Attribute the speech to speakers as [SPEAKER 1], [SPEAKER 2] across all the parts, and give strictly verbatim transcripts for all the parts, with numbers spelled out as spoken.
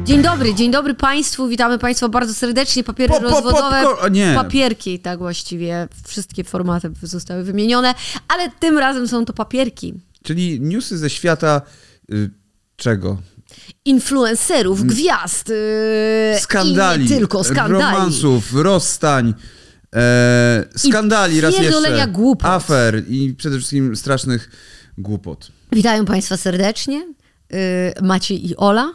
[SPEAKER 1] Dzień dobry, dzień dobry Państwu, witamy Państwa bardzo serdecznie. Papiery
[SPEAKER 2] po, po,
[SPEAKER 1] rozwodowe,
[SPEAKER 2] po, nie.
[SPEAKER 1] papierki, tak właściwie, wszystkie formaty zostały wymienione, ale tym razem są to papierki.
[SPEAKER 2] Czyli newsy ze świata y, czego?
[SPEAKER 1] Influencerów, gwiazd, yy,
[SPEAKER 2] skandali,
[SPEAKER 1] i nie tylko, skandali.
[SPEAKER 2] romansów, rozstań, e, skandali
[SPEAKER 1] I
[SPEAKER 2] raz jeszcze,
[SPEAKER 1] głupot.
[SPEAKER 2] afer i przede wszystkim strasznych głupot.
[SPEAKER 1] Witają Państwa serdecznie. Maciej i Ola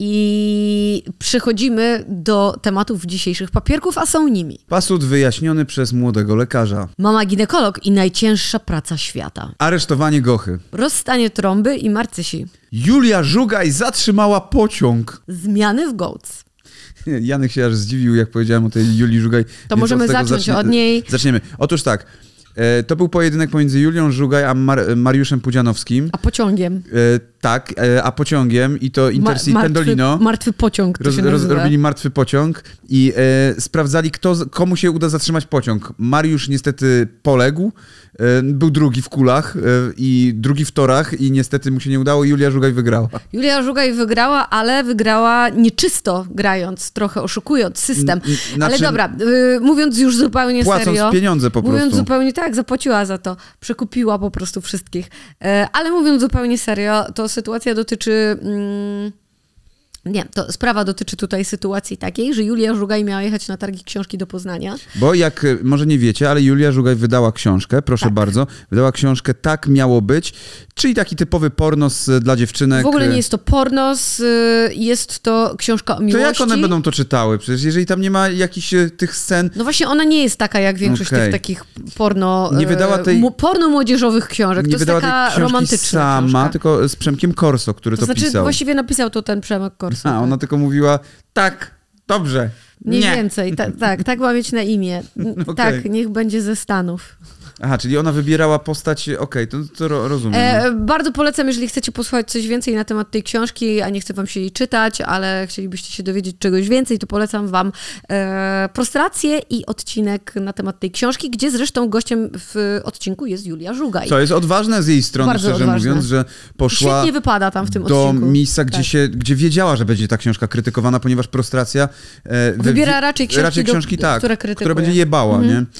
[SPEAKER 1] i przechodzimy do tematów dzisiejszych papierków, a są nimi.
[SPEAKER 2] Pasut wyjaśniony przez młodego lekarza.
[SPEAKER 1] Mama ginekolog i najcięższa praca świata.
[SPEAKER 2] Aresztowanie Gochy.
[SPEAKER 1] Rozstanie Trąby i Marcysi.
[SPEAKER 2] Julia Żugaj zatrzymała pociąg.
[SPEAKER 1] Zmiany w Goats.
[SPEAKER 2] Janek się aż zdziwił, jak powiedziałem o tej Julii Żugaj.
[SPEAKER 1] To możemy zacząć zacznie, od niej.
[SPEAKER 2] Zaczniemy. Otóż tak. To był pojedynek pomiędzy Julią Żugaj a Mar- Mariuszem Pudzianowskim.
[SPEAKER 1] A pociągiem.
[SPEAKER 2] E, tak, e, a pociągiem i to Intercity
[SPEAKER 1] Ma-
[SPEAKER 2] Pendolino.
[SPEAKER 1] Martwy pociąg to
[SPEAKER 2] roz,
[SPEAKER 1] się
[SPEAKER 2] roz,
[SPEAKER 1] nazywa.
[SPEAKER 2] Robili martwy pociąg i e, sprawdzali, kto, komu się uda zatrzymać pociąg. Mariusz niestety poległ, e, był drugi w kulach e, i drugi w torach i niestety mu się nie udało i Julia Żugaj wygrała.
[SPEAKER 1] Julia Żugaj wygrała, ale wygrała nieczysto grając, trochę oszukując system. N- ale dobra, y, mówiąc już zupełnie
[SPEAKER 2] płacąc
[SPEAKER 1] serio.
[SPEAKER 2] Płacąc pieniądze po
[SPEAKER 1] mówiąc
[SPEAKER 2] prostu.
[SPEAKER 1] Mówiąc zupełnie tak, zapłaciła za to. Przekupiła po prostu wszystkich. E, ale mówiąc zupełnie serio, to sytuacja dotyczy... Mm, nie, to sprawa dotyczy tutaj sytuacji takiej, że Julia Żugaj miała jechać na targi książki do Poznania.
[SPEAKER 2] Bo jak może nie wiecie, ale Julia Żugaj wydała książkę, proszę
[SPEAKER 1] tak.
[SPEAKER 2] bardzo, wydała książkę Tak miało być, czyli taki typowy pornos dla dziewczynek.
[SPEAKER 1] W ogóle nie jest to pornos, jest to książka o miłości.
[SPEAKER 2] To jak one będą to czytały? Przecież jeżeli tam nie ma jakichś tych scen...
[SPEAKER 1] No właśnie ona nie jest taka jak większość okay. tych takich porno...
[SPEAKER 2] Nie wydała tej...
[SPEAKER 1] porno młodzieżowych książek.
[SPEAKER 2] Nie
[SPEAKER 1] to jest taka romantyczna
[SPEAKER 2] sama,
[SPEAKER 1] książka.
[SPEAKER 2] tylko z Przemkiem Korso, który to,
[SPEAKER 1] to znaczy,
[SPEAKER 2] pisał.
[SPEAKER 1] Właściwie napisał to ten Przemek Korso.
[SPEAKER 2] A, ona tylko mówiła, tak, dobrze,
[SPEAKER 1] Mniej
[SPEAKER 2] nie.
[SPEAKER 1] więcej, ta, tak, tak ma mieć na imię. Okay. Tak, niech będzie ze Stanów.
[SPEAKER 2] Aha, czyli ona wybierała postać, okej, okay, to, to rozumiem. E,
[SPEAKER 1] bardzo polecam, jeżeli chcecie posłuchać coś więcej na temat tej książki, a nie chcę wam się jej czytać, ale chcielibyście się dowiedzieć czegoś więcej, to polecam wam e, Prostrację i odcinek na temat tej książki, gdzie zresztą gościem w odcinku jest Julia Żugaj.
[SPEAKER 2] Co jest odważne z jej strony,
[SPEAKER 1] bardzo
[SPEAKER 2] szczerze
[SPEAKER 1] odważne.
[SPEAKER 2] mówiąc, że poszła
[SPEAKER 1] Świetnie wypada tam w tym
[SPEAKER 2] do
[SPEAKER 1] odcinku.
[SPEAKER 2] miejsca, gdzie,
[SPEAKER 1] tak.
[SPEAKER 2] się, gdzie wiedziała, że będzie ta książka krytykowana, ponieważ Prostracja e,
[SPEAKER 1] wybiera raczej książki,
[SPEAKER 2] raczej książki
[SPEAKER 1] do,
[SPEAKER 2] tak,
[SPEAKER 1] które krytykuje.
[SPEAKER 2] która będzie jebała,
[SPEAKER 1] mhm.
[SPEAKER 2] nie?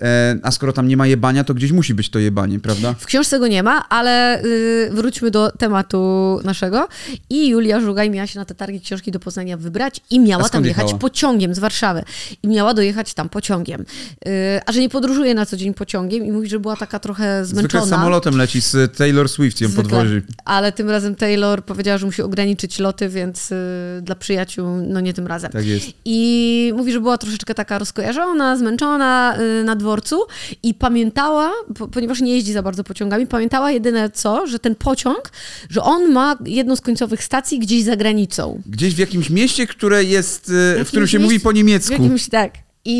[SPEAKER 2] A skoro tam nie ma jebania, to gdzieś musi być to jebanie, prawda?
[SPEAKER 1] W książce go nie ma, ale yy, wróćmy do tematu naszego. I Julia Żugaj miała się na te targi książki do Poznania wybrać i miała tam jechać
[SPEAKER 2] jechała?
[SPEAKER 1] pociągiem z Warszawy. I miała dojechać tam pociągiem. Yy, a że nie podróżuje na co dzień pociągiem i mówi, że była taka trochę zmęczona.
[SPEAKER 2] Zwykle samolotem leci z Taylor Swift, ją
[SPEAKER 1] Zwykle.
[SPEAKER 2] podwozi.
[SPEAKER 1] Ale tym razem Taylor powiedziała, że musi ograniczyć loty, więc yy, dla przyjaciół, no nie tym razem.
[SPEAKER 2] Tak jest.
[SPEAKER 1] I mówi, że była troszeczkę taka rozkojarzona, zmęczona yy, na dworcu i pamiętała, po, ponieważ nie jeździ za bardzo pociągami, pamiętała jedyne co, że ten pociąg, że on ma jedną z końcowych stacji gdzieś za granicą.
[SPEAKER 2] Gdzieś w jakimś mieście, które jest, w, w którym się
[SPEAKER 1] mieście,
[SPEAKER 2] mówi po niemiecku.
[SPEAKER 1] W jakimś, tak.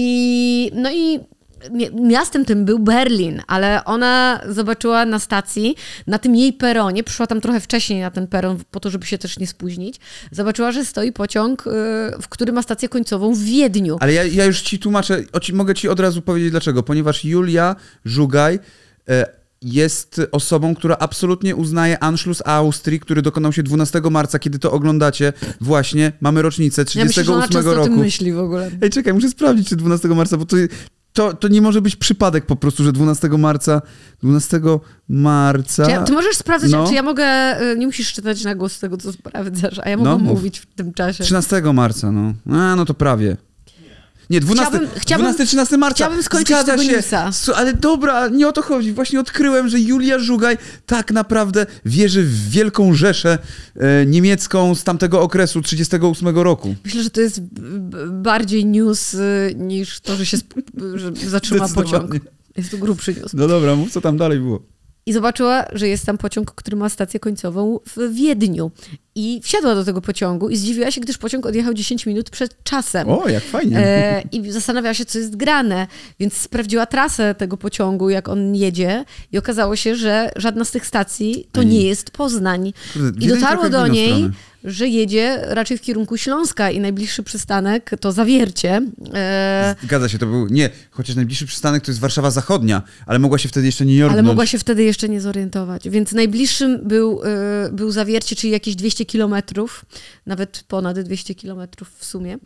[SPEAKER 1] I no i miastem tym był Berlin, ale ona zobaczyła na stacji, na tym jej peronie, przyszła tam trochę wcześniej na ten peron, po to, żeby się też nie spóźnić, zobaczyła, że stoi pociąg, w który ma stację końcową w Wiedniu.
[SPEAKER 2] Ale ja, ja już ci tłumaczę, mogę ci od razu powiedzieć dlaczego, ponieważ Julia Żugaj jest osobą, która absolutnie uznaje Anschluss Austrii, który dokonał się dwunastego marca, kiedy to oglądacie, właśnie mamy rocznicę trzydziestego ósmego
[SPEAKER 1] ja myślę, że ona
[SPEAKER 2] roku.
[SPEAKER 1] często o tym myśli w ogóle.
[SPEAKER 2] Ej, czekaj, muszę sprawdzić, czy dwunastego marca, bo to... To, to nie może być przypadek po prostu, że dwunastego marca, dwunastego marca...
[SPEAKER 1] Czy ja, ty możesz sprawdzać,
[SPEAKER 2] no.
[SPEAKER 1] czy ja mogę, nie musisz czytać na głos tego, co sprawdzasz, a ja mogę
[SPEAKER 2] no,
[SPEAKER 1] mówić w tym czasie.
[SPEAKER 2] trzynastego marca, no. A, no to prawie. Nie, dwunastego, dwunastego trzynastego marca.
[SPEAKER 1] Chciałabym skończyć
[SPEAKER 2] Zgadza
[SPEAKER 1] tego
[SPEAKER 2] się.
[SPEAKER 1] newsa.
[SPEAKER 2] Ale dobra, nie o to chodzi. Właśnie odkryłem, że Julia Żugaj tak naprawdę wierzy w wielką Rzeszę e, niemiecką z tamtego okresu, trzydziestego ósmego roku.
[SPEAKER 1] Myślę, że to jest b- bardziej news y, niż to, że się sp- że zatrzyma pociąg. Jest to grubszy news.
[SPEAKER 2] No dobra, mów co tam dalej było.
[SPEAKER 1] I zobaczyła, że jest tam pociąg, który ma stację końcową w Wiedniu. I wsiadła do tego pociągu i zdziwiła się, gdyż pociąg odjechał dziesięć minut przed czasem.
[SPEAKER 2] O, jak fajnie.
[SPEAKER 1] E, I zastanawiała się, co jest grane. Więc sprawdziła trasę tego pociągu, jak on jedzie i okazało się, że żadna z tych stacji to
[SPEAKER 2] Ani.
[SPEAKER 1] nie jest Poznań.
[SPEAKER 2] Kurde,
[SPEAKER 1] I dotarło do niej że jedzie raczej w kierunku Śląska i najbliższy przystanek to Zawiercie. E...
[SPEAKER 2] Zgadza się, to był, nie, chociaż najbliższy przystanek to jest Warszawa Zachodnia, ale mogła się wtedy jeszcze nie jorgnąć.
[SPEAKER 1] Ale mogła się wtedy jeszcze nie zorientować, więc najbliższym był, e, był Zawiercie, czyli jakieś dwieście kilometrów, nawet ponad dwieście kilometrów w sumie.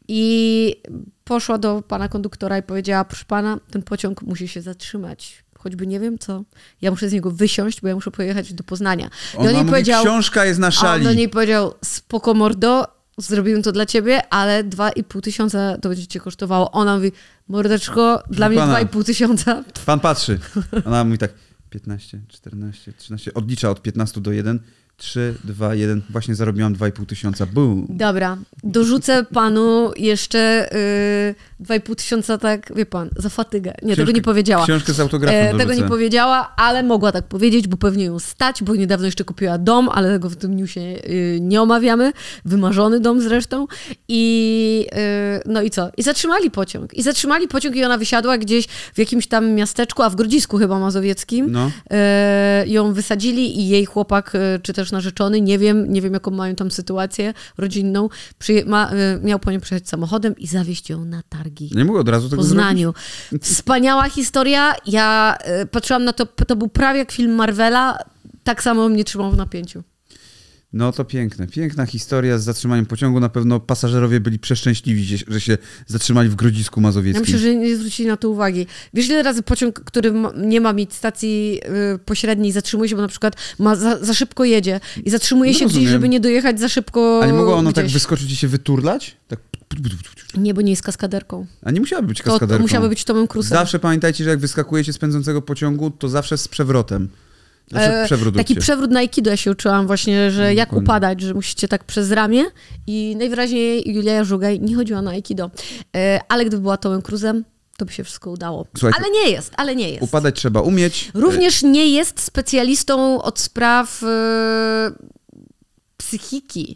[SPEAKER 1] I poszła do pana konduktora i powiedziała, proszę pana, ten pociąg musi się zatrzymać. Choćby nie wiem co. Ja muszę z niego wysiąść, bo ja muszę pojechać do Poznania. I
[SPEAKER 2] on,
[SPEAKER 1] on jej
[SPEAKER 2] mówi,
[SPEAKER 1] powiedział,
[SPEAKER 2] książka jest na szali.
[SPEAKER 1] A on do niej powiedział, spoko mordo, zrobiłem to dla ciebie, ale dwa i pół tysiąca to będzie cię kosztowało. Ona mówi, mordeczko, dla mnie
[SPEAKER 2] pana,
[SPEAKER 1] dwa i pół tysiąca.
[SPEAKER 2] Pan patrzy. Ona mówi tak, piętnaście, czternaście, trzynaście, odlicza od piętnastu do jeden. trzy, dwa, jeden. Właśnie zarobiłam dwa i pół tysiąca. Boom.
[SPEAKER 1] Dobra. Dorzucę panu jeszcze yy, dwa i pół tysiąca, tak, wie pan, za fatygę. Nie,
[SPEAKER 2] Książkę,
[SPEAKER 1] tego nie powiedziała.
[SPEAKER 2] Książkę z autografem
[SPEAKER 1] e, Tego nie powiedziała, ale mogła tak powiedzieć, bo pewnie ją stać, bo niedawno jeszcze kupiła dom, ale tego w tym newsie yy, nie omawiamy. Wymarzony dom zresztą. I yy, no i co? I zatrzymali pociąg. I zatrzymali pociąg i ona wysiadła gdzieś w jakimś tam miasteczku, a w Grodzisku chyba mazowieckim.
[SPEAKER 2] No.
[SPEAKER 1] Yy, ją wysadzili i jej chłopak, yy, czy też narzeczony, nie wiem, nie wiem jaką mają tam sytuację rodzinną, Przyje- ma, y, miał po nią przyjechać samochodem i zawieźć ją na targi.
[SPEAKER 2] Nie mogę od razu
[SPEAKER 1] W
[SPEAKER 2] tego
[SPEAKER 1] Poznaniu.
[SPEAKER 2] zrobić?
[SPEAKER 1] Wspaniała historia. Ja y, patrzyłam na to, to był prawie jak film Marvela, tak samo mnie trzymał w napięciu.
[SPEAKER 2] No to piękne. Piękna historia z zatrzymaniem pociągu. Na pewno pasażerowie byli przeszczęśliwi, że się zatrzymali w Grodzisku Mazowieckim.
[SPEAKER 1] Ja myślę, że nie zwrócili na to uwagi. Wiesz, ile razy pociąg, który ma, nie ma mieć stacji y, pośredniej, zatrzymuje się, bo na przykład ma za, za szybko jedzie i zatrzymuje
[SPEAKER 2] No
[SPEAKER 1] się
[SPEAKER 2] rozumiem.
[SPEAKER 1] gdzieś, żeby nie dojechać za szybko.
[SPEAKER 2] A nie mogło ono
[SPEAKER 1] gdzieś.
[SPEAKER 2] tak wyskoczyć i się wyturlać? Tak.
[SPEAKER 1] Nie, bo nie jest kaskaderką.
[SPEAKER 2] A nie musiałaby być
[SPEAKER 1] To,
[SPEAKER 2] kaskaderką.
[SPEAKER 1] to musiałaby być Tomem Cruise'em.
[SPEAKER 2] Zawsze pamiętajcie, że jak wyskakujecie z pędzącego pociągu, to zawsze z przewrotem. Zawsze przewrót
[SPEAKER 1] Taki
[SPEAKER 2] róbcie.
[SPEAKER 1] przewrót na Aikido ja się uczyłam właśnie, że
[SPEAKER 2] No,
[SPEAKER 1] jak
[SPEAKER 2] dokładnie.
[SPEAKER 1] upadać, że musicie tak przez ramię i najwyraźniej Julia Żugaj nie chodziła na Aikido. E, ale gdyby była Tomem Cruise'em, to by się wszystko udało.
[SPEAKER 2] Słuchajcie,
[SPEAKER 1] ale nie jest, ale nie jest.
[SPEAKER 2] Upadać trzeba umieć.
[SPEAKER 1] Również nie jest specjalistą od spraw e, psychiki,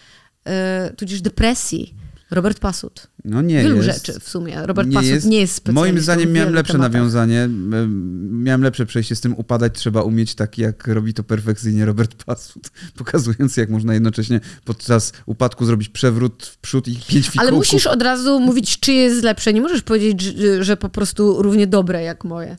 [SPEAKER 1] e, tudzież depresji. Robert Pasut.
[SPEAKER 2] No nie
[SPEAKER 1] Wielu
[SPEAKER 2] jest.
[SPEAKER 1] rzeczy w sumie. Robert
[SPEAKER 2] nie
[SPEAKER 1] Pasut
[SPEAKER 2] jest.
[SPEAKER 1] nie jest specjalistą.
[SPEAKER 2] Moim zdaniem
[SPEAKER 1] w
[SPEAKER 2] miałem
[SPEAKER 1] wielu
[SPEAKER 2] lepsze
[SPEAKER 1] tematach.
[SPEAKER 2] nawiązanie. Miałem lepsze przejście z tym upadać trzeba umieć, tak jak robi to perfekcyjnie Robert Pasut, pokazując jak można jednocześnie podczas upadku zrobić przewrót w przód i pięć fikołków.
[SPEAKER 1] Ale musisz od razu mówić, czy jest lepsze. Nie możesz powiedzieć, że, że po prostu równie dobre jak moje.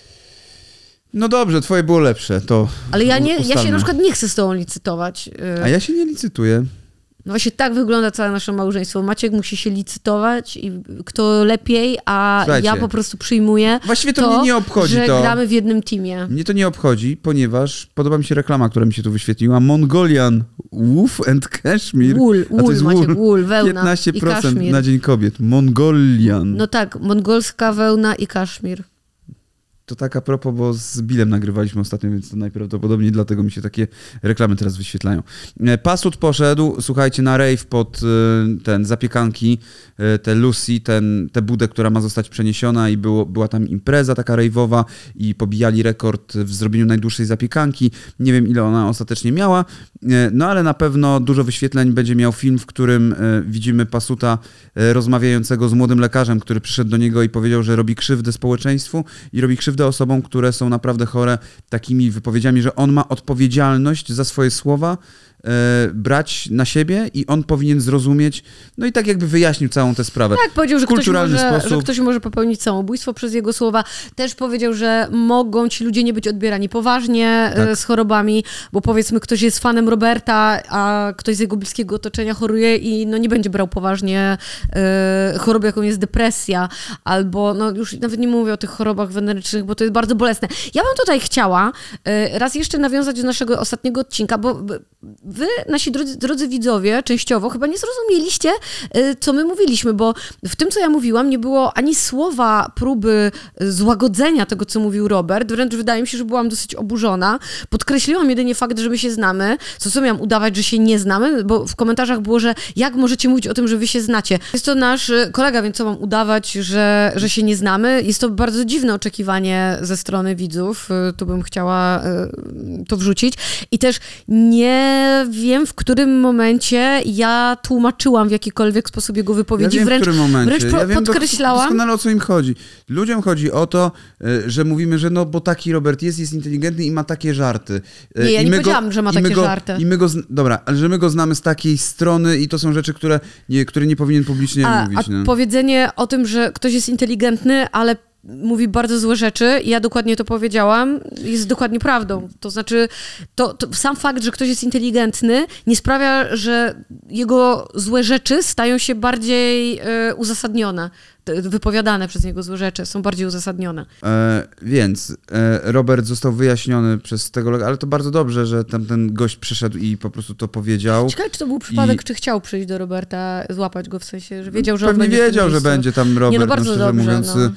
[SPEAKER 2] No dobrze, twoje było lepsze, to
[SPEAKER 1] Ale ja, nie, ja
[SPEAKER 2] ustalmy.
[SPEAKER 1] się na przykład nie chcę z tobą licytować.
[SPEAKER 2] A ja się nie licytuję.
[SPEAKER 1] No właśnie tak wygląda całe nasze małżeństwo. Maciek musi się licytować i kto lepiej, a
[SPEAKER 2] Słuchajcie,
[SPEAKER 1] ja po prostu przyjmuję
[SPEAKER 2] właściwie to mnie nie obchodzi
[SPEAKER 1] że
[SPEAKER 2] to.
[SPEAKER 1] gramy w jednym teamie.
[SPEAKER 2] Mnie to nie obchodzi, ponieważ podoba mi się reklama, która mi się tu wyświetliła. Mongolian Woof and Cashmere.
[SPEAKER 1] Wool,
[SPEAKER 2] A to
[SPEAKER 1] wool
[SPEAKER 2] jest
[SPEAKER 1] Maciek,
[SPEAKER 2] wool.
[SPEAKER 1] wool, wełna
[SPEAKER 2] piętnaście
[SPEAKER 1] i
[SPEAKER 2] procent
[SPEAKER 1] kaszmir.
[SPEAKER 2] na Dzień Kobiet. Mongolian.
[SPEAKER 1] No tak, mongolska wełna i kaszmir.
[SPEAKER 2] To tak a propos, bo z Billem nagrywaliśmy ostatnio, więc to najprawdopodobniej dlatego mi się takie reklamy teraz wyświetlają. E, Pasut poszedł, słuchajcie, na rave pod e, ten zapiekanki, e, te Lucy, ten, tę budę, która ma zostać przeniesiona i było, była tam impreza taka rave'owa i pobijali rekord w zrobieniu najdłuższej zapiekanki. Nie wiem, ile ona ostatecznie miała, e, no ale na pewno dużo wyświetleń będzie miał film, w którym e, widzimy Pasuta e, rozmawiającego z młodym lekarzem, który przyszedł do niego i powiedział, że robi krzywdę społeczeństwu i robi krzywdę osobom, które są naprawdę chore, takimi wypowiedziami, że on ma odpowiedzialność za swoje słowa, e, brać na siebie i on powinien zrozumieć, no i tak jakby wyjaśnił całą tę sprawę.
[SPEAKER 1] Tak, powiedział, że
[SPEAKER 2] w
[SPEAKER 1] ktoś,
[SPEAKER 2] kulturalny
[SPEAKER 1] może,
[SPEAKER 2] sposób.
[SPEAKER 1] że ktoś może popełnić samobójstwo przez jego słowa. Też powiedział, że mogą ci ludzie nie być odbierani poważnie
[SPEAKER 2] Tak.
[SPEAKER 1] e, z chorobami, bo powiedzmy ktoś jest fanem Roberta, a ktoś z jego bliskiego otoczenia choruje i no nie będzie brał poważnie e, choroby, jaką jest depresja, albo no już nawet nie mówię o tych chorobach wenerycznych, bo to jest bardzo bolesne. Ja bym tutaj chciała e, raz jeszcze nawiązać do naszego ostatniego odcinka, bo wy, nasi drodzy, drodzy widzowie, częściowo chyba nie zrozumieliście, e, co my mówiliśmy, bo w tym, co ja mówiłam, nie było ani słowa próby złagodzenia tego, co mówił Robert, wręcz wydaje mi się, że byłam dosyć oburzona. Podkreśliłam jedynie fakt, że my się znamy. Co co miałam udawać, że się nie znamy? Bo w komentarzach było, że jak możecie mówić o tym, że wy się znacie? Jest to nasz kolega, więc co mam udawać, że, że się nie znamy? Jest to bardzo dziwne oczekiwanie ze strony widzów. Tu bym chciała to wrzucić. I też nie że wiem, w którym momencie ja tłumaczyłam w jakikolwiek sposób jego wypowiedzi.
[SPEAKER 2] Ja wiem,
[SPEAKER 1] wręcz,
[SPEAKER 2] w którym momencie.
[SPEAKER 1] wręcz
[SPEAKER 2] ja wiem
[SPEAKER 1] podkreślałam.
[SPEAKER 2] doskonale, o co im chodzi. Ludziom chodzi o to, że mówimy, że no, bo taki Robert jest, jest inteligentny i ma takie żarty.
[SPEAKER 1] Nie, ja
[SPEAKER 2] I
[SPEAKER 1] nie
[SPEAKER 2] my
[SPEAKER 1] powiedziałam,
[SPEAKER 2] go,
[SPEAKER 1] że ma
[SPEAKER 2] i
[SPEAKER 1] takie
[SPEAKER 2] my go,
[SPEAKER 1] żarty.
[SPEAKER 2] I my go, dobra, ale że my go znamy z takiej strony i to są rzeczy, które nie, które nie powinien publicznie
[SPEAKER 1] a,
[SPEAKER 2] mówić.
[SPEAKER 1] A
[SPEAKER 2] no.
[SPEAKER 1] powiedzenie o tym, że ktoś jest inteligentny, ale mówi bardzo złe rzeczy, ja dokładnie to powiedziałam, jest dokładnie prawdą. To znaczy, to, to sam fakt, że ktoś jest inteligentny, nie sprawia, że jego złe rzeczy stają się bardziej y, uzasadnione. Te wypowiadane przez niego złe rzeczy są bardziej uzasadnione.
[SPEAKER 2] E, więc e, Robert został wyjaśniony przez tego, ale to bardzo dobrze, że tamten gość przyszedł i po prostu to powiedział.
[SPEAKER 1] Ciekawe, czy to był przypadek,
[SPEAKER 2] I...
[SPEAKER 1] czy chciał przyjść do Roberta, złapać go w sensie, że wiedział, że
[SPEAKER 2] Pewnie
[SPEAKER 1] on będzie
[SPEAKER 2] wiedział, że będzie tam Robert,
[SPEAKER 1] Nie, no
[SPEAKER 2] no,
[SPEAKER 1] bardzo
[SPEAKER 2] szczerze
[SPEAKER 1] dobrze,
[SPEAKER 2] mówiąc.
[SPEAKER 1] no.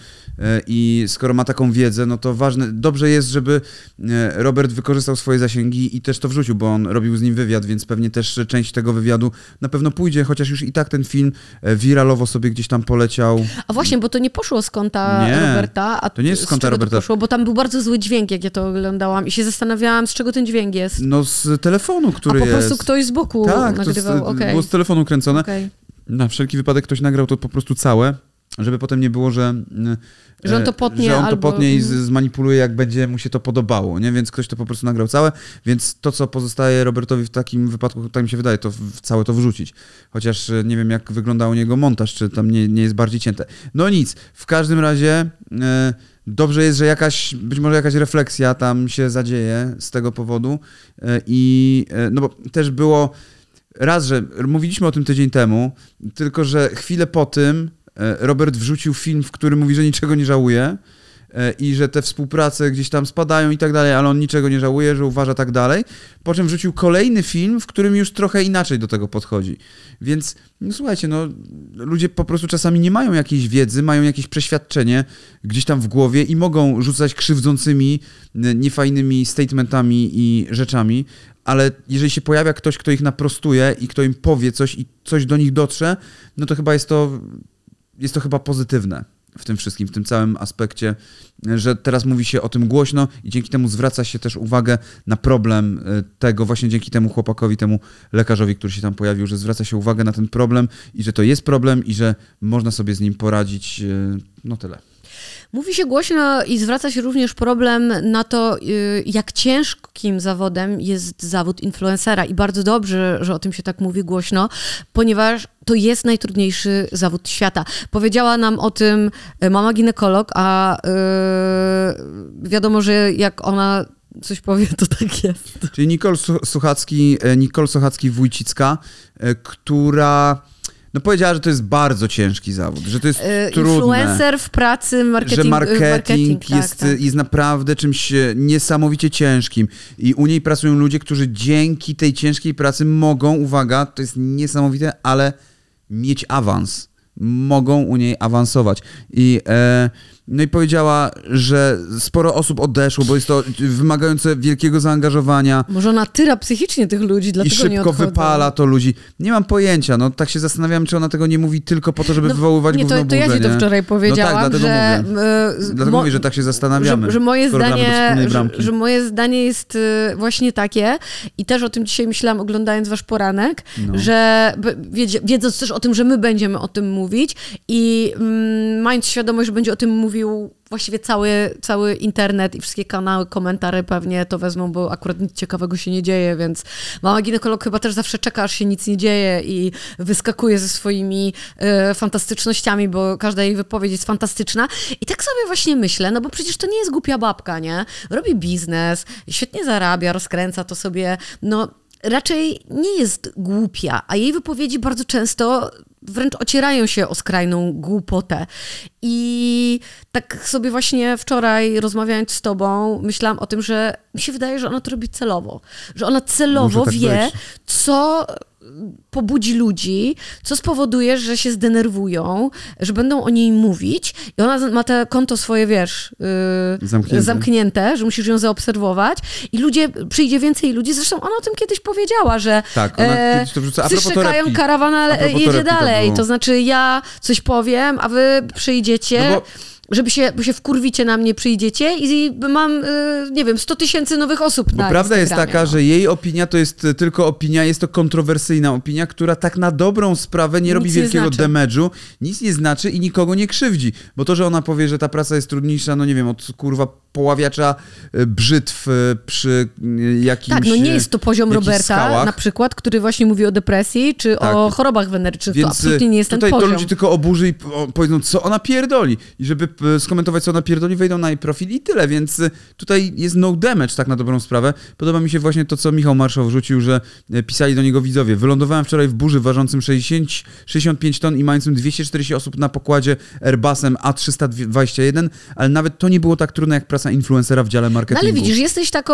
[SPEAKER 2] I skoro ma taką wiedzę, no to ważne, dobrze jest, żeby Robert wykorzystał swoje zasięgi i też to wrzucił, bo on robił z nim wywiad, więc pewnie też część tego wywiadu na pewno pójdzie, chociaż już i tak ten film wiralowo sobie gdzieś tam poleciał.
[SPEAKER 1] A właśnie, bo to nie poszło z konta
[SPEAKER 2] nie,
[SPEAKER 1] Roberta. A
[SPEAKER 2] to nie jest z konta
[SPEAKER 1] z
[SPEAKER 2] Roberta.
[SPEAKER 1] To poszło, bo tam był bardzo zły dźwięk, jak ja to oglądałam i się zastanawiałam, z czego ten dźwięk jest.
[SPEAKER 2] No z telefonu, który
[SPEAKER 1] jest. A po
[SPEAKER 2] jest.
[SPEAKER 1] prostu ktoś z boku
[SPEAKER 2] tak,
[SPEAKER 1] nagrywał.
[SPEAKER 2] to
[SPEAKER 1] okay.
[SPEAKER 2] było z telefonu kręcone.
[SPEAKER 1] Okay.
[SPEAKER 2] Na wszelki wypadek ktoś nagrał to po prostu całe, żeby potem nie było, że...
[SPEAKER 1] Że on to potnie,
[SPEAKER 2] że on to
[SPEAKER 1] albo...
[SPEAKER 2] potnie i zmanipuluje, jak będzie mu się to podobało, nie? Więc ktoś to po prostu nagrał całe, więc to, co pozostaje Robertowi w takim wypadku, tak mi się wydaje, to w całe to wrzucić. Chociaż nie wiem, jak wyglądał u niego montaż, czy tam nie, nie jest bardziej cięte. No nic, w każdym razie e, dobrze jest, że jakaś, być może jakaś refleksja tam się zadzieje z tego powodu e, i e, no bo też było raz, że mówiliśmy o tym tydzień temu, tylko że chwilę po tym Robert wrzucił film, w którym mówi, że niczego nie żałuje i że te współprace gdzieś tam spadają i tak dalej, ale on niczego nie żałuje, że uważa tak dalej. Po czym wrzucił kolejny film, w którym już trochę inaczej do tego podchodzi. Więc no słuchajcie, no ludzie po prostu czasami nie mają jakiejś wiedzy, mają jakieś przeświadczenie gdzieś tam w głowie i mogą rzucać krzywdzącymi, niefajnymi statementami i rzeczami, ale jeżeli się pojawia ktoś, kto ich naprostuje i kto im powie coś i coś do nich dotrze, no to chyba jest to jest to chyba pozytywne w tym wszystkim, w tym całym aspekcie, że teraz mówi się o tym głośno i dzięki temu zwraca się też uwagę na problem tego, właśnie dzięki temu chłopakowi, temu lekarzowi, który się tam pojawił, że zwraca się uwagę na ten problem i że to jest problem i że można sobie z nim poradzić. No tyle.
[SPEAKER 1] Mówi się głośno i zwraca się również problem na to, jak ciężkim zawodem jest zawód influencera i bardzo dobrze, że o tym się tak mówi głośno, ponieważ to jest najtrudniejszy zawód świata. Powiedziała nam o tym mama ginekolog, a yy, wiadomo, że jak ona coś powie, to tak jest.
[SPEAKER 2] Czyli Nicole Sochacki, Nicole Sochacki-Wójcicka, która... No powiedziała, że to jest bardzo ciężki zawód, że to jest yy, trudne.
[SPEAKER 1] Influencer w pracy, marketing,
[SPEAKER 2] że marketing,
[SPEAKER 1] marketing
[SPEAKER 2] jest,
[SPEAKER 1] tak, tak.
[SPEAKER 2] jest naprawdę czymś niesamowicie ciężkim i u niej pracują ludzie, którzy dzięki tej ciężkiej pracy mogą, uwaga, to jest niesamowite, ale mieć awans. Mogą u niej awansować. I, e, no i powiedziała, że sporo osób odeszło, bo jest to wymagające wielkiego zaangażowania.
[SPEAKER 1] Może ona tyra psychicznie tych ludzi, dlatego
[SPEAKER 2] I szybko
[SPEAKER 1] nie odchodzą.
[SPEAKER 2] wypala to ludzi. Nie mam pojęcia, no tak się zastanawiam, czy ona tego nie mówi tylko po to, żeby
[SPEAKER 1] no,
[SPEAKER 2] wywoływać
[SPEAKER 1] nie, to,
[SPEAKER 2] gówno
[SPEAKER 1] to ja ci to
[SPEAKER 2] nie?
[SPEAKER 1] wczoraj powiedziałam,
[SPEAKER 2] no tak, dlatego
[SPEAKER 1] że...
[SPEAKER 2] Mówię.
[SPEAKER 1] Yy,
[SPEAKER 2] dlatego
[SPEAKER 1] mo-
[SPEAKER 2] mówię, że tak się zastanawiamy.
[SPEAKER 1] Że, że, moje zdanie, że,
[SPEAKER 2] że,
[SPEAKER 1] że moje zdanie jest y, właśnie takie i też o tym dzisiaj myślałam, oglądając wasz poranek, no. że wiedz, wiedząc też o tym, że my będziemy o tym mówić i mm, mając świadomość, że będzie o tym mówił właściwie cały, cały internet i wszystkie kanały, komentarze pewnie to wezmą, bo akurat nic ciekawego się nie dzieje, więc mama ginekolog chyba też zawsze czeka, aż się nic nie dzieje i wyskakuje ze swoimi y, fantastycznościami, bo każda jej wypowiedź jest fantastyczna. I tak sobie właśnie myślę, no bo przecież to nie jest głupia babka, nie? Robi biznes, świetnie zarabia, rozkręca to sobie, no raczej nie jest głupia, a jej wypowiedzi bardzo często wręcz ocierają się o skrajną głupotę. I tak sobie właśnie wczoraj, rozmawiając z tobą, myślałam o tym, że mi się wydaje, że ona to robi celowo. Że ona celowo tak wie, być. co pobudzi ludzi, co spowoduje, że się zdenerwują, że będą o niej mówić i ona ma te konto swoje, wiesz, yy, zamknięte. zamknięte, że musisz ją zaobserwować i ludzie, przyjdzie więcej ludzi, zresztą ona o tym kiedyś powiedziała, że
[SPEAKER 2] tak, ona e, kiedyś to wrzuca. A propos
[SPEAKER 1] czekają, karawana jedzie dalej, to, to znaczy ja coś powiem, a wy przyjdziecie,
[SPEAKER 2] no bo
[SPEAKER 1] żeby się, bo się wkurwicie na mnie, przyjdziecie i mam, nie wiem, sto tysięcy nowych osób
[SPEAKER 2] Bo
[SPEAKER 1] na
[SPEAKER 2] prawda jest
[SPEAKER 1] Instagramie,
[SPEAKER 2] taka,
[SPEAKER 1] no.
[SPEAKER 2] że jej opinia to jest tylko opinia, jest to kontrowersyjna opinia, która tak na dobrą sprawę nie
[SPEAKER 1] Nic
[SPEAKER 2] robi
[SPEAKER 1] nie
[SPEAKER 2] wielkiego
[SPEAKER 1] znaczy.
[SPEAKER 2] damage'u, nic nie znaczy i nikogo nie krzywdzi. Bo to, że ona powie, że ta praca jest trudniejsza, no nie wiem, od kurwa poławiacza y, brzytw y, przy y, jakimś
[SPEAKER 1] Tak, no nie jest to poziom
[SPEAKER 2] jakichś
[SPEAKER 1] Roberta,
[SPEAKER 2] skałach.
[SPEAKER 1] na przykład, który właśnie mówi o depresji, czy
[SPEAKER 2] Tak.
[SPEAKER 1] o chorobach wenerycznych.
[SPEAKER 2] Więc
[SPEAKER 1] to absolutnie nie jest ten
[SPEAKER 2] tutaj
[SPEAKER 1] poziom.
[SPEAKER 2] to ludzi tylko oburzy i o, powiedzą, co ona pierdoli. I żeby p- skomentować, co ona pierdoli, wejdą na jej profil i tyle. Więc y, tutaj jest no damage, tak na dobrą sprawę. Podoba mi się właśnie to, co Michał Marszow wrzucił, że y, pisali do niego widzowie. Wylądowałem wczoraj w burzy ważącym sześćdziesiąt, sześćdziesiąt pięć ton i mającym dwieście czterdzieści osób na pokładzie Airbusem A trzysta dwadzieścia jeden, ale nawet to nie było tak trudne, jak praca influencera w dziale
[SPEAKER 1] No
[SPEAKER 2] marketingu.
[SPEAKER 1] ale widzisz, jesteś taką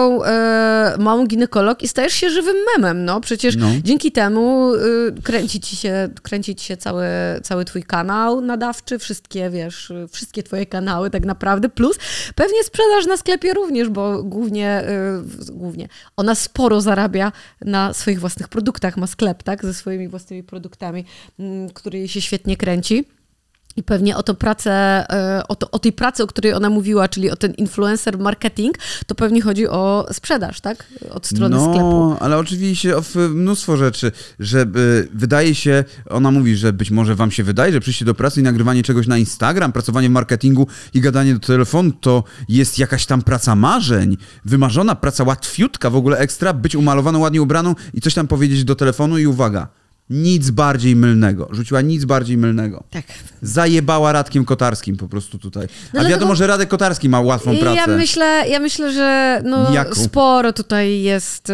[SPEAKER 1] e, małą ginekolog i stajesz się żywym memem, no. Przecież
[SPEAKER 2] No.
[SPEAKER 1] dzięki temu e, kręci ci się, kręci ci się cały, cały twój kanał nadawczy, wszystkie, wiesz, wszystkie twoje kanały tak naprawdę, plus pewnie sprzedaż na sklepie również, bo głównie, e, głównie ona sporo zarabia na swoich własnych produktach, ma sklep, tak, ze swoimi własnymi produktami, m, który jej się świetnie kręci. I pewnie o tą pracę, o, to, o tej pracy, o której ona mówiła, czyli o ten influencer marketing, to pewnie chodzi o sprzedaż, tak? Od strony
[SPEAKER 2] no,
[SPEAKER 1] sklepu.
[SPEAKER 2] No, ale oczywiście o w- mnóstwo rzeczy, że y, wydaje się, ona mówi, że być może wam się wydaje, że przyjście do pracy i nagrywanie czegoś na Instagram, pracowanie w marketingu i gadanie do telefonu to jest jakaś tam praca marzeń, wymarzona praca łatwiutka, w ogóle ekstra, być umalowaną, ładnie ubraną i coś tam powiedzieć do telefonu i uwaga, nic bardziej mylnego. Rzuciła nic bardziej mylnego.
[SPEAKER 1] Tak.
[SPEAKER 2] Zajebała Radkiem Kotarskim po prostu tutaj. A
[SPEAKER 1] No dlatego-
[SPEAKER 2] wiadomo, że Radek Kotarski ma łatwą
[SPEAKER 1] I
[SPEAKER 2] pracę.
[SPEAKER 1] ja myślę, ja myślę, że no,
[SPEAKER 2] Jaką?
[SPEAKER 1] sporo tutaj jest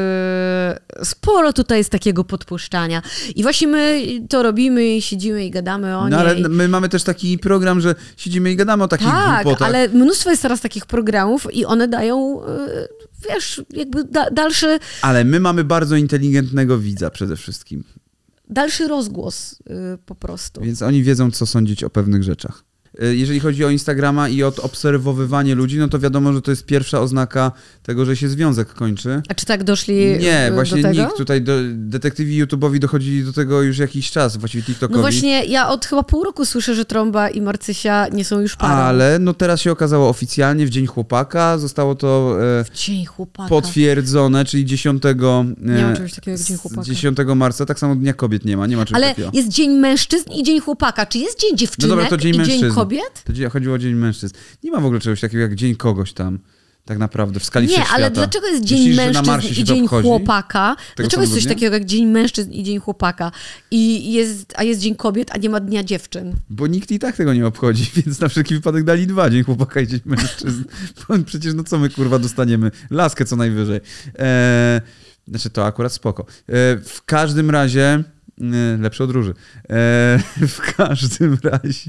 [SPEAKER 1] y, sporo tutaj jest takiego podpuszczania. I właśnie my to robimy i siedzimy i gadamy o
[SPEAKER 2] No ale
[SPEAKER 1] niej.
[SPEAKER 2] my mamy też taki program, że siedzimy i gadamy o takich
[SPEAKER 1] Tak,
[SPEAKER 2] głupotach.
[SPEAKER 1] ale mnóstwo jest teraz takich programów i one dają, y, wiesz, jakby da, dalszy,
[SPEAKER 2] Ale my mamy bardzo inteligentnego widza przede wszystkim.
[SPEAKER 1] dalszy rozgłos y, po prostu.
[SPEAKER 2] Więc oni wiedzą, co sądzić o pewnych rzeczach. Y, Jeżeli chodzi o Instagrama i o obserwowywanie ludzi, no to wiadomo, że to jest pierwsza oznaka tego, że się związek kończy.
[SPEAKER 1] A czy tak doszli
[SPEAKER 2] Nie,
[SPEAKER 1] y,
[SPEAKER 2] właśnie
[SPEAKER 1] do tego?
[SPEAKER 2] nikt. Tutaj do, detektywi YouTube'owi dochodzili do tego już jakiś czas, właściwie TikTokowi.
[SPEAKER 1] No właśnie, ja od chyba pół roku słyszę, że Trąba i Marcysia nie są już parą.
[SPEAKER 2] Ale no teraz się okazało oficjalnie, w Dzień Chłopaka zostało to e,
[SPEAKER 1] Dzień chłopaka.
[SPEAKER 2] potwierdzone, czyli dziesiątego
[SPEAKER 1] Nie ma
[SPEAKER 2] e,
[SPEAKER 1] czegoś takiego jak Dzień Chłopaka.
[SPEAKER 2] dziesiątego marca, tak samo Dnia Kobiet nie ma, nie ma czegoś
[SPEAKER 1] Ale
[SPEAKER 2] takiego.
[SPEAKER 1] jest Dzień Mężczyzn i Dzień Chłopaka. Czy jest Dzień
[SPEAKER 2] No
[SPEAKER 1] Dziewczynek
[SPEAKER 2] dobra, to Dzień
[SPEAKER 1] i
[SPEAKER 2] Mężczyzn.
[SPEAKER 1] Dzień Kobiet?
[SPEAKER 2] To dzie- chodziło o Dzień Mężczyzn. Nie ma w ogóle czegoś takiego jak Dzień kogoś tam, tak naprawdę, w skali
[SPEAKER 1] Nie,
[SPEAKER 2] wszechświata.
[SPEAKER 1] ale dlaczego jest Dzień
[SPEAKER 2] Myślisz, że na
[SPEAKER 1] Mężczyzn
[SPEAKER 2] marszu się
[SPEAKER 1] i
[SPEAKER 2] to
[SPEAKER 1] Dzień
[SPEAKER 2] obchodzi?
[SPEAKER 1] Chłopaka? Dlaczego jest coś
[SPEAKER 2] samego dnia?
[SPEAKER 1] takiego jak Dzień Mężczyzn i Dzień Chłopaka? I jest, a jest Dzień Kobiet, a nie ma Dnia Dziewczyn.
[SPEAKER 2] Bo nikt i tak tego nie obchodzi, więc na wszelki wypadek dali dwa, Dzień Chłopaka i Dzień Mężczyzn. Bo przecież no co my kurwa dostaniemy? Laskę co najwyżej. Eee, znaczy to akurat spoko. Eee, w każdym razie, e, lepsze od róży. Eee, w każdym razie,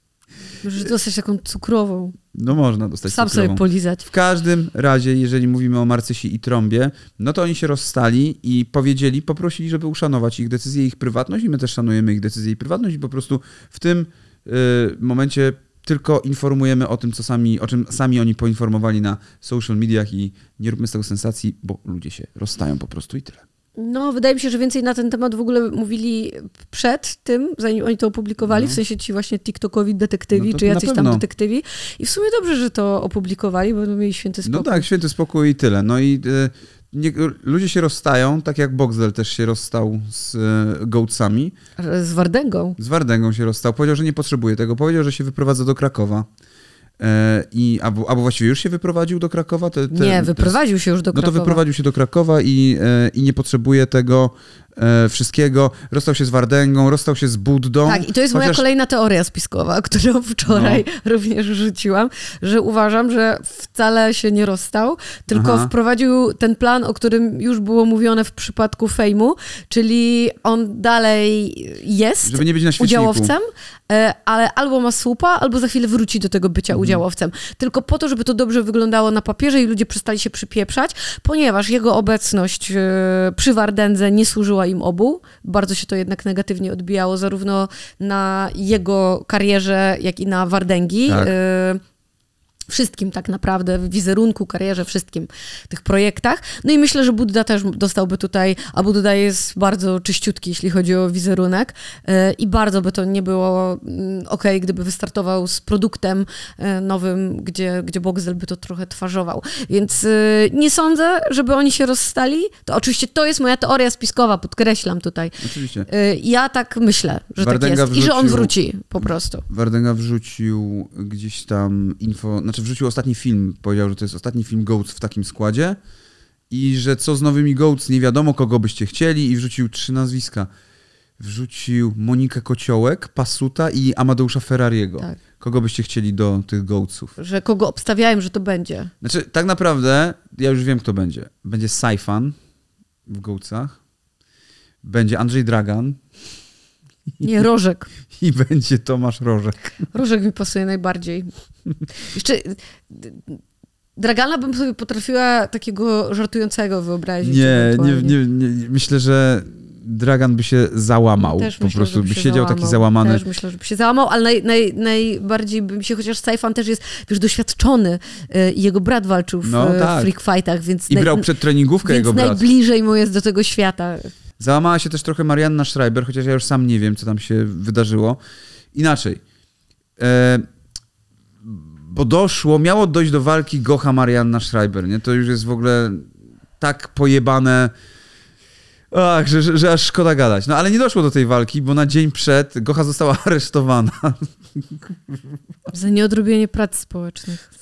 [SPEAKER 1] Możesz dostać taką cukrową.
[SPEAKER 2] no można dostać
[SPEAKER 1] Sam
[SPEAKER 2] cukrową.
[SPEAKER 1] sobie polizać.
[SPEAKER 2] W każdym razie, jeżeli mówimy o Marcysi i Trąbie, no to oni się rozstali i powiedzieli, poprosili, żeby uszanować ich decyzję, ich prywatność i my też szanujemy ich decyzję i prywatność i po prostu w tym y, momencie tylko informujemy o tym, co sami, o czym sami oni poinformowali na social mediach i nie róbmy z tego sensacji, bo ludzie się rozstają po prostu i tyle.
[SPEAKER 1] No, wydaje mi się, że więcej na ten temat w ogóle mówili przed tym, zanim oni to opublikowali,
[SPEAKER 2] No.
[SPEAKER 1] w sensie ci właśnie TikTokowi detektywi,
[SPEAKER 2] No to
[SPEAKER 1] czy
[SPEAKER 2] na
[SPEAKER 1] jacyś tam
[SPEAKER 2] pewno.
[SPEAKER 1] detektywi. I w sumie dobrze, że to opublikowali, bo będą mieli święty spokój.
[SPEAKER 2] No tak, święty spokój i tyle. No i y, nie, ludzie się rozstają, tak jak Boxdel też się rozstał z y, Goatsami.
[SPEAKER 1] Z Wardęgą.
[SPEAKER 2] Z Wardęgą się rozstał. Powiedział, że nie potrzebuje tego. Powiedział, że się wyprowadza do Krakowa. E, i, albo, albo właściwie już się wyprowadził do Krakowa. Te, te,
[SPEAKER 1] Nie,
[SPEAKER 2] te-
[SPEAKER 1] wyprowadził się już do
[SPEAKER 2] No to
[SPEAKER 1] Krakowa.
[SPEAKER 2] wyprowadził się do Krakowa i, e, i nie potrzebuje tego e, wszystkiego. Rozstał się z Wardęgą, rozstał się z Buddą.
[SPEAKER 1] Tak, i to jest moja
[SPEAKER 2] chociaż-
[SPEAKER 1] kolejna teoria spiskowa, którą wczoraj również rzuciłam, że uważam, że wcale się nie rozstał, tylko
[SPEAKER 2] Aha.
[SPEAKER 1] wprowadził ten plan, o którym już było mówione w przypadku Fejmu, czyli on dalej jest
[SPEAKER 2] Żeby nie być na świeczniku.
[SPEAKER 1] udziałowcem, e, ale albo ma słupa, albo za chwilę wróci do tego bycia
[SPEAKER 2] Mhm.
[SPEAKER 1] udziałowcem. Tylko po to, żeby to dobrze wyglądało na papierze i ludzie przestali się przypieprzać, ponieważ jego obecność e, przy Wardędze nie służyła im obu. Bardzo się to jednak negatywnie odbijało zarówno na jego karierze, jak i na Wardęgi.
[SPEAKER 2] Tak.
[SPEAKER 1] E, wszystkim tak naprawdę, w wizerunku, karierze, wszystkim tych projektach. No i myślę, że Budda też dostałby tutaj, a Budda jest bardzo czyściutki, jeśli chodzi o wizerunek i bardzo by to nie było okej, gdyby wystartował z produktem nowym, gdzie, gdzie Boxdel by to trochę twarzował. Więc nie sądzę, żeby oni się rozstali. To oczywiście to jest moja teoria spiskowa, podkreślam tutaj.
[SPEAKER 2] Oczywiście.
[SPEAKER 1] Ja tak myślę, że
[SPEAKER 2] Wardenga
[SPEAKER 1] tak jest
[SPEAKER 2] wrzucił,
[SPEAKER 1] i że on wróci po prostu.
[SPEAKER 2] Wardenga wrzucił gdzieś tam info, znaczy wrzucił ostatni film, powiedział, że to jest ostatni film Goats w takim składzie i że co z nowymi Goats, nie wiadomo kogo byście chcieli i wrzucił trzy nazwiska. Wrzucił Monikę Kociołek, Pasuta i Amadeusza Ferrariego. Tak. Kogo byście chcieli do tych Goatsów?
[SPEAKER 1] Że kogo obstawiałem, że to będzie.
[SPEAKER 2] Znaczy, tak naprawdę, ja już wiem, kto będzie. Będzie Saifan w Goatsach, będzie Andrzej Dragan.
[SPEAKER 1] Nie, Rożek.
[SPEAKER 2] I będzie Tomasz Rożek.
[SPEAKER 1] Rożek mi pasuje najbardziej. Jeszcze Dragana bym sobie potrafiła takiego żartującego wyobrazić.
[SPEAKER 2] Nie, nie, nie, nie, myślę, że Dragan by się załamał.
[SPEAKER 1] Też
[SPEAKER 2] po
[SPEAKER 1] myślę,
[SPEAKER 2] prostu
[SPEAKER 1] by
[SPEAKER 2] by
[SPEAKER 1] się
[SPEAKER 2] siedział
[SPEAKER 1] załamał.
[SPEAKER 2] taki załamany.
[SPEAKER 1] Też myślę, że by się załamał, ale naj, naj, najbardziej by mi się, chociaż Saifan też jest, wiesz, doświadczony i jego brat walczył w,
[SPEAKER 2] no, tak.
[SPEAKER 1] w freak fightach, więc...
[SPEAKER 2] I
[SPEAKER 1] naj,
[SPEAKER 2] brał przedtreningówkę
[SPEAKER 1] więc
[SPEAKER 2] jego brat.
[SPEAKER 1] najbliżej mu jest do tego świata.
[SPEAKER 2] Załamała się też trochę Marianna Schreiber, chociaż ja już sam nie wiem, co tam się wydarzyło. Inaczej. E, bo doszło, miało dojść do walki Gocha Marianna Schreiber, nie? To już jest w ogóle tak pojebane, ach, że, że, że aż szkoda gadać. No ale nie doszło do tej walki, bo na dzień przed Gocha została aresztowana.
[SPEAKER 1] Za nieodrobienie prac społecznych.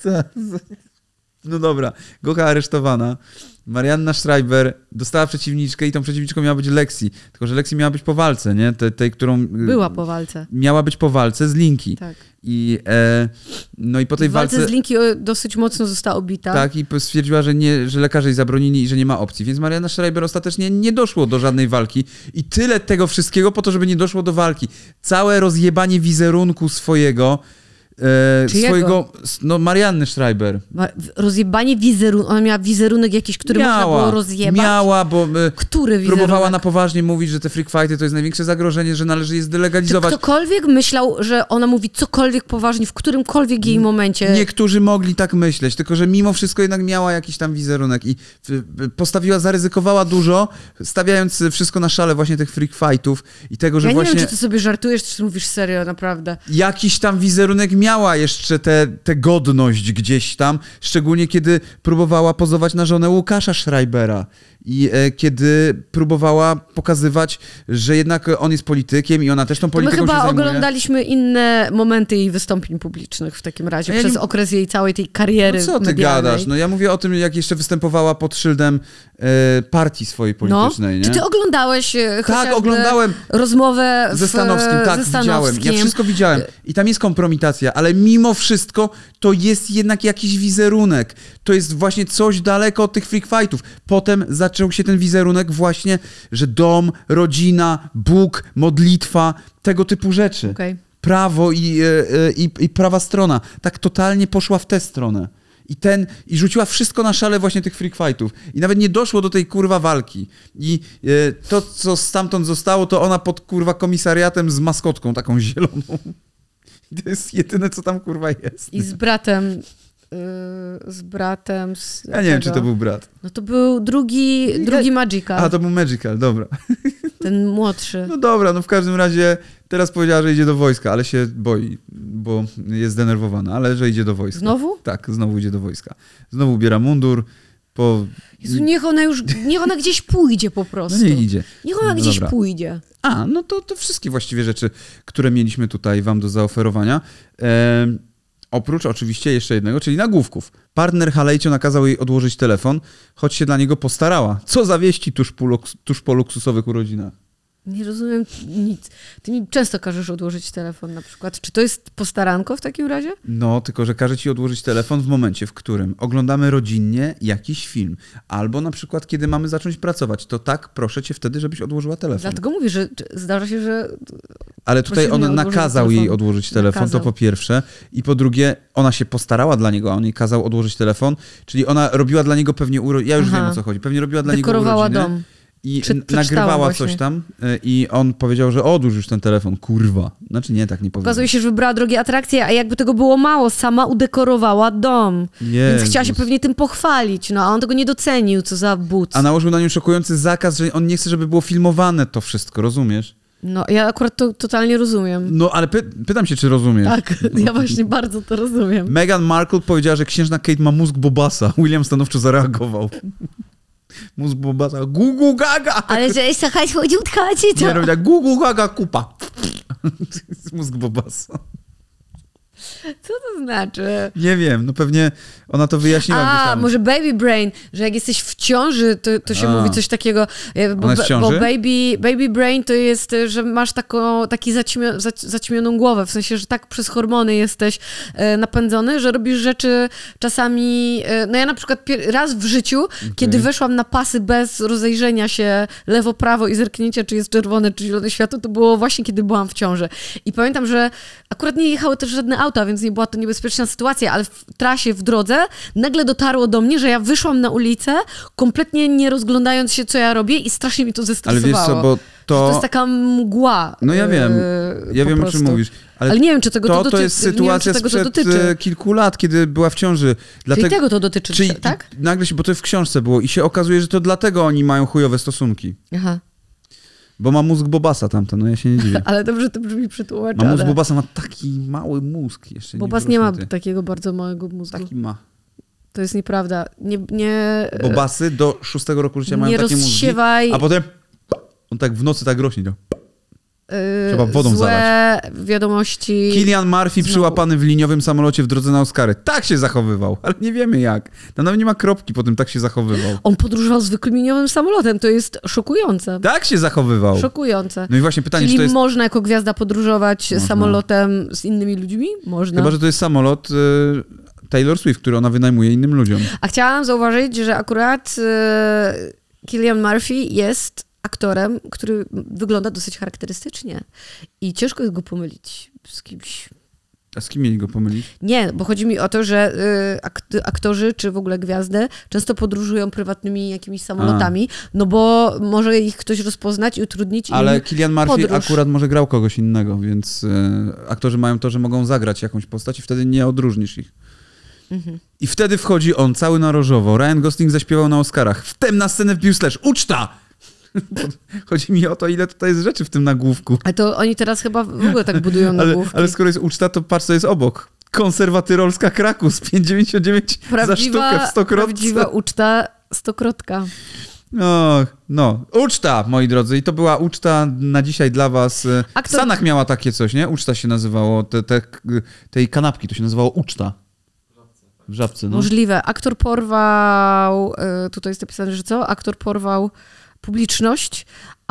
[SPEAKER 2] No dobra, Gocha aresztowana. Marianna Schreiber dostała przeciwniczkę i tą przeciwniczką miała być Lexi. Tylko, że Lexi miała być po walce, nie? Tej, tej którą...
[SPEAKER 1] Była po walce.
[SPEAKER 2] Miała być po walce z Linki.
[SPEAKER 1] Tak.
[SPEAKER 2] I, e, no i po tej
[SPEAKER 1] w walce...
[SPEAKER 2] walce...
[SPEAKER 1] z Linki dosyć mocno została obita.
[SPEAKER 2] Tak, i stwierdziła, że, nie, że lekarze jej zabronili i że nie ma opcji. Więc Marianna Schreiber ostatecznie nie doszło do żadnej walki. I tyle tego wszystkiego po to, żeby nie doszło do walki. Całe rozjebanie wizerunku swojego... E, swojego, no Marianny Schreiber.
[SPEAKER 1] Rozjebanie wizerunku. Ona miała wizerunek jakiś, który miała, można było rozjebać?
[SPEAKER 2] Miała, bo e,
[SPEAKER 1] który wizerunek?
[SPEAKER 2] Próbowała na poważnie mówić, że te freak fighty to jest największe zagrożenie, że należy je zdelegalizować.
[SPEAKER 1] Czy ktokolwiek myślał, że ona mówi cokolwiek poważnie w którymkolwiek jej momencie?
[SPEAKER 2] Niektórzy mogli tak myśleć, tylko że mimo wszystko jednak miała jakiś tam wizerunek i postawiła, zaryzykowała dużo, stawiając wszystko na szale właśnie tych freak fightów i tego, że
[SPEAKER 1] ja
[SPEAKER 2] właśnie...
[SPEAKER 1] Ja nie wiem, czy ty sobie żartujesz, czy mówisz serio, naprawdę.
[SPEAKER 2] Jakiś tam wizerunek miała jeszcze tę te, te godność gdzieś tam, szczególnie kiedy próbowała pozować na żonę Łukasza Schreibera i e, kiedy próbowała pokazywać, że jednak on jest politykiem i ona też tą polityką się zajmuje.
[SPEAKER 1] My chyba oglądaliśmy inne momenty jej wystąpień publicznych w takim razie, ja przez nie... okres jej całej tej kariery
[SPEAKER 2] no co ty
[SPEAKER 1] medialnej.
[SPEAKER 2] gadasz? No ja mówię o tym, jak jeszcze występowała pod szyldem e, partii swojej politycznej.
[SPEAKER 1] No.
[SPEAKER 2] Nie?
[SPEAKER 1] Czy ty oglądałeś e,
[SPEAKER 2] tak, oglądałem
[SPEAKER 1] rozmowę
[SPEAKER 2] ze Stanowskim,
[SPEAKER 1] w,
[SPEAKER 2] tak,
[SPEAKER 1] ze Stanowskim.
[SPEAKER 2] widziałem. Ja wszystko widziałem. I tam jest kompromitacja, ale mimo wszystko to jest jednak jakiś wizerunek. To jest właśnie coś daleko od tych freak fightów. Potem zaczął się ten wizerunek właśnie, że dom, rodzina, Bóg, modlitwa, tego typu rzeczy.
[SPEAKER 1] Okay.
[SPEAKER 2] Prawo i, i, i prawa strona. Tak totalnie poszła w tę stronę. I ten, i rzuciła wszystko na szale właśnie tych freak fightów. I nawet nie doszło do tej kurwa walki. I e, to, co stamtąd zostało, to ona pod kurwa komisariatem z maskotką taką zieloną. I to jest jedyne, co tam kurwa jest.
[SPEAKER 1] I z bratem... Yy, z bratem... Z
[SPEAKER 2] ja nie tego. wiem, czy to był brat.
[SPEAKER 1] No to był drugi, drugi Magical.
[SPEAKER 2] A, to był Magical, dobra.
[SPEAKER 1] Ten młodszy.
[SPEAKER 2] No dobra, no w każdym razie teraz powiedziała, że idzie do wojska, ale się boi, bo jest zdenerwowana, ale że idzie do wojska.
[SPEAKER 1] Znowu?
[SPEAKER 2] Tak, znowu idzie do wojska. Znowu ubiera mundur, po...
[SPEAKER 1] Jezu, niech ona już, niech ona gdzieś pójdzie po prostu.
[SPEAKER 2] No niech idzie.
[SPEAKER 1] Niech ona
[SPEAKER 2] no
[SPEAKER 1] gdzieś
[SPEAKER 2] dobra.
[SPEAKER 1] pójdzie.
[SPEAKER 2] A, no to, to wszystkie właściwie rzeczy, które mieliśmy tutaj wam do zaoferowania. Ehm, oprócz oczywiście jeszcze jednego, czyli nagłówków. Partner Halejcio nakazał jej odłożyć telefon, choć się dla niego postarała. Co za wieści tuż po, luks- tuż po luksusowych urodzinach?
[SPEAKER 1] Nie rozumiem nic. Ty mi często każesz odłożyć telefon na przykład. Czy to jest postaranko w takim razie?
[SPEAKER 2] No, tylko że każe ci odłożyć telefon w momencie, w którym oglądamy rodzinnie jakiś film. Albo na przykład, kiedy mamy zacząć pracować. To tak, proszę cię wtedy, żebyś odłożyła telefon.
[SPEAKER 1] Dlatego mówię, że zdarza się, że...
[SPEAKER 2] Ale tutaj on nakazał jej odłożyć telefon, nakazał. To po pierwsze. I po drugie, ona się postarała dla niego, a on jej kazał odłożyć telefon. Czyli ona robiła dla niego pewnie urodziny. Ja już Aha. wiem, o co chodzi. Pewnie robiła dla
[SPEAKER 1] Dekorowała
[SPEAKER 2] niego urodziny.
[SPEAKER 1] dom.
[SPEAKER 2] I
[SPEAKER 1] Czy-
[SPEAKER 2] n- nagrywała
[SPEAKER 1] właśnie.
[SPEAKER 2] coś tam y, i on powiedział, że odłóż już ten telefon, kurwa. Znaczy nie, tak nie powiedział.
[SPEAKER 1] Okazuje się, że wybrała drogie atrakcje, a jakby tego było mało, sama udekorowała dom. Więc
[SPEAKER 2] Jezus.
[SPEAKER 1] chciała się pewnie tym pochwalić, no a on tego nie docenił, co za but.
[SPEAKER 2] A nałożył na nią szokujący zakaz, że on nie chce, żeby było filmowane to wszystko, rozumiesz?
[SPEAKER 1] No, ja akurat to totalnie rozumiem.
[SPEAKER 2] No, ale py- pytam się, czy rozumiesz.
[SPEAKER 1] Tak, ja właśnie bardzo to rozumiem.
[SPEAKER 2] Meghan Markle powiedziała, że księżna Kate ma mózg Bobasa. William stanowczo zareagował. Mózg Bobasa. Gugu gaga!
[SPEAKER 1] Ale że jest taka słodziutka, czy to?
[SPEAKER 2] Nie, robi tak gugu gaga kupa. Mózg Bobasa.
[SPEAKER 1] Co to znaczy?
[SPEAKER 2] Nie wiem, no pewnie ona to wyjaśniła gdzieś
[SPEAKER 1] A,
[SPEAKER 2] tam.
[SPEAKER 1] może baby brain, że jak jesteś w ciąży, to, to się
[SPEAKER 2] A.
[SPEAKER 1] mówi coś takiego. e, Bo,
[SPEAKER 2] Ona jest w ciąży?
[SPEAKER 1] bo baby, baby brain to jest, e, że masz taką, taki zaćmio, zać- zaćmioną głowę, w sensie, że tak przez hormony jesteś e, napędzony, że robisz rzeczy czasami... E, no ja na przykład pier- raz w życiu, okay. kiedy weszłam na pasy bez rozejrzenia się lewo-prawo i zerknięcia, czy jest czerwone, czy zielone światło, to było właśnie, kiedy byłam w ciąży. I pamiętam, że akurat nie jechały też żadne auta, więc nie była to niebezpieczna sytuacja, ale w trasie, w drodze nagle dotarło do mnie, że ja wyszłam na ulicę, kompletnie nie rozglądając się, co ja robię i strasznie mi to
[SPEAKER 2] Ale
[SPEAKER 1] zestresowało.
[SPEAKER 2] wiesz co, bo
[SPEAKER 1] Że
[SPEAKER 2] to...
[SPEAKER 1] to jest taka mgła.
[SPEAKER 2] No ja wiem,
[SPEAKER 1] yy,
[SPEAKER 2] ja
[SPEAKER 1] po
[SPEAKER 2] wiem
[SPEAKER 1] prostu.
[SPEAKER 2] o czym mówisz. Ale,
[SPEAKER 1] Ale nie wiem, czy tego to,
[SPEAKER 2] to,
[SPEAKER 1] dotyczy.
[SPEAKER 2] to jest
[SPEAKER 1] nie wiem,
[SPEAKER 2] sytuacja
[SPEAKER 1] czy tego to
[SPEAKER 2] sprzed
[SPEAKER 1] dotyczy.
[SPEAKER 2] e, kilku lat, kiedy była w ciąży. Dlatego,
[SPEAKER 1] Czyli tego to dotyczy,
[SPEAKER 2] czyli
[SPEAKER 1] tak?
[SPEAKER 2] i nagle się, bo to w książce było i się okazuje, że to dlatego oni mają chujowe stosunki.
[SPEAKER 1] Aha.
[SPEAKER 2] Bo ma mózg Bobasa tamten, no ja się nie dziwię.
[SPEAKER 1] Ale dobrze to brzmi
[SPEAKER 2] Ma
[SPEAKER 1] przetłumaczone.
[SPEAKER 2] mózg Bobasa, ma taki mały mózg jeszcze.
[SPEAKER 1] Bobas nie ma
[SPEAKER 2] wyrosnięty.
[SPEAKER 1] takiego bardzo małego mózgu.
[SPEAKER 2] Taki ma.
[SPEAKER 1] To jest nieprawda. Nie, nie,
[SPEAKER 2] Bobasy do szóstego roku życia mają
[SPEAKER 1] nie
[SPEAKER 2] takie mózgi,
[SPEAKER 1] rozsiewaj
[SPEAKER 2] a potem on tak w nocy tak rośnie. To.
[SPEAKER 1] yy,
[SPEAKER 2] trzeba wodą
[SPEAKER 1] złe wiadomości.
[SPEAKER 2] Cillian Murphy
[SPEAKER 1] Znowu.
[SPEAKER 2] przyłapany w liniowym samolocie w drodze na Oscary. Tak się zachowywał, ale nie wiemy jak. Tam nawet nie ma kropki po tym, tak się zachowywał.
[SPEAKER 1] On podróżował zwykłym liniowym samolotem. To jest szokujące.
[SPEAKER 2] Tak się zachowywał.
[SPEAKER 1] Szokujące.
[SPEAKER 2] No i właśnie pytanie,
[SPEAKER 1] Czyli
[SPEAKER 2] czy to jest...
[SPEAKER 1] można jako gwiazda podróżować
[SPEAKER 2] Można.
[SPEAKER 1] samolotem z innymi ludźmi? Można.
[SPEAKER 2] Chyba, że to jest samolot y, Taylor Swift, który ona wynajmuje innym ludziom.
[SPEAKER 1] A chciałam zauważyć, że akurat e, Cillian Murphy jest aktorem, który wygląda dosyć charakterystycznie. I ciężko jest go pomylić z kimś.
[SPEAKER 2] A z kim mieli go pomylić?
[SPEAKER 1] Nie, bo chodzi mi o to, że y, akt- aktorzy, czy w ogóle gwiazdy, często podróżują prywatnymi jakimiś samolotami, no bo może ich ktoś rozpoznać i utrudnić
[SPEAKER 2] Ale
[SPEAKER 1] im
[SPEAKER 2] Cillian Murphy
[SPEAKER 1] podróż.
[SPEAKER 2] akurat może grał kogoś innego, więc y, aktorzy mają to, że mogą zagrać jakąś postać i wtedy nie odróżnisz ich.
[SPEAKER 1] Mhm.
[SPEAKER 2] I wtedy wchodzi on, cały na różowo. Ryan Gosling zaśpiewał na Oscarach. Wtem na scenę wbił slash. Uczta! Chodzi mi o to, ile tutaj jest rzeczy w tym nagłówku.
[SPEAKER 1] Ale to oni teraz chyba w ogóle tak budują
[SPEAKER 2] Ale,
[SPEAKER 1] nagłówki.
[SPEAKER 2] ale skoro jest uczta, to patrz, co jest obok. Konserwatyrolska Krakus, pięć dziewięćdziesiąt dziewięć za sztukę w stokrotce.
[SPEAKER 1] Prawdziwa uczta stokrotka.
[SPEAKER 2] No, no, uczta, moi drodzy. I to była uczta na dzisiaj dla was.
[SPEAKER 1] A kto-
[SPEAKER 2] W Stanach miała takie coś, nie? Uczta się nazywało. Te, te, tej kanapki to się nazywało uczta. W Żabce, no.
[SPEAKER 1] Możliwe. Aktor porwał, y, tutaj jest napisane, że co? Aktor porwał publiczność,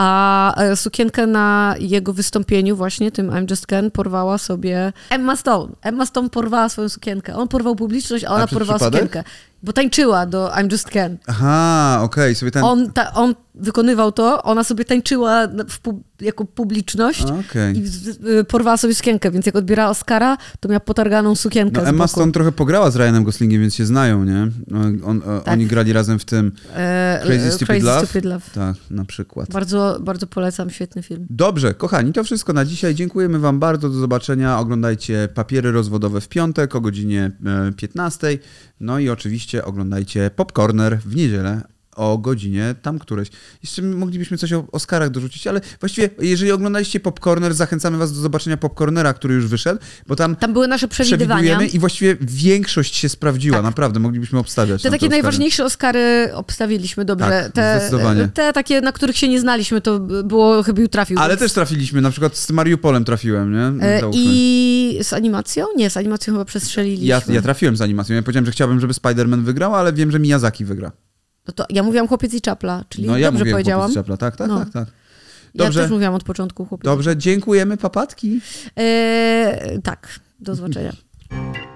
[SPEAKER 1] a y, sukienkę na jego wystąpieniu właśnie, tym I'm Just Ken, porwała sobie Emma Stone. Emma Stone porwała swoją sukienkę. On porwał publiczność, a ona
[SPEAKER 2] przez
[SPEAKER 1] porwała
[SPEAKER 2] przypadek?
[SPEAKER 1] sukienkę. Bo tańczyła do I'm Just Ken.
[SPEAKER 2] Aha, okej, sobie ten...
[SPEAKER 1] On, ta, on wykonywał to, ona sobie tańczyła na- w pub, jako publiczność
[SPEAKER 2] A, okej.
[SPEAKER 1] i z- y, porwała sobie sukienkę, więc jak odbierała Oscara, to miała potarganą sukienkę
[SPEAKER 2] No,
[SPEAKER 1] z
[SPEAKER 2] Emma
[SPEAKER 1] boku.
[SPEAKER 2] Stone trochę pograła z Ryanem Goslingiem, więc się znają, nie? On, o,
[SPEAKER 1] Tak.
[SPEAKER 2] Oni grali razem w tym
[SPEAKER 1] E,
[SPEAKER 2] Crazy
[SPEAKER 1] e,
[SPEAKER 2] Stupid
[SPEAKER 1] Crazy
[SPEAKER 2] Love.
[SPEAKER 1] Stupid Love.
[SPEAKER 2] Tak, na przykład.
[SPEAKER 1] Bardzo, bardzo polecam, świetny film.
[SPEAKER 2] Dobrze, kochani, to wszystko na dzisiaj. Dziękujemy wam bardzo, do zobaczenia. Oglądajcie Papiery rozwodowe w piątek o godzinie e, piętnastej. No i oczywiście oglądajcie Popcorner w niedzielę o godzinie tam któreś. Jeszcze moglibyśmy coś o Oscarach dorzucić, ale właściwie jeżeli oglądaliście Popcorner, zachęcamy was do zobaczenia Popcornera, który już wyszedł, bo tam
[SPEAKER 1] Tam były nasze przewidywania.
[SPEAKER 2] przewidujemy i właściwie większość się sprawdziła,
[SPEAKER 1] Tak.
[SPEAKER 2] naprawdę, moglibyśmy obstawiać.
[SPEAKER 1] Te
[SPEAKER 2] na
[SPEAKER 1] takie
[SPEAKER 2] Oscary.
[SPEAKER 1] najważniejsze Oscary obstawiliśmy dobrze.
[SPEAKER 2] Tak,
[SPEAKER 1] te,
[SPEAKER 2] zdecydowanie.
[SPEAKER 1] te takie, na których się nie znaliśmy, to było chyba trafił.
[SPEAKER 2] Ale
[SPEAKER 1] więc-
[SPEAKER 2] też trafiliśmy, na przykład z Mariupolem trafiłem, nie?
[SPEAKER 1] E,
[SPEAKER 2] Załóżmy.
[SPEAKER 1] I z animacją? Nie, z animacją chyba przestrzeliliśmy.
[SPEAKER 2] Ja, ja trafiłem z animacją. Ja powiedziałem, że chciałbym, żeby Spider-Man wygrał, ale wiem, że Miyazaki wygra.
[SPEAKER 1] No to ja mówiłam Chłopiec i Czapla, czyli
[SPEAKER 2] No ja
[SPEAKER 1] dobrze
[SPEAKER 2] mówiłem
[SPEAKER 1] powiedziałam.
[SPEAKER 2] Chłopiec Czapla. Tak, tak,
[SPEAKER 1] No.
[SPEAKER 2] tak, tak.
[SPEAKER 1] Ja
[SPEAKER 2] Dobrze,
[SPEAKER 1] też mówiłam od początku Chłopiec.
[SPEAKER 2] dobrze, dziękujemy, papatki.
[SPEAKER 1] E, tak, do zobaczenia.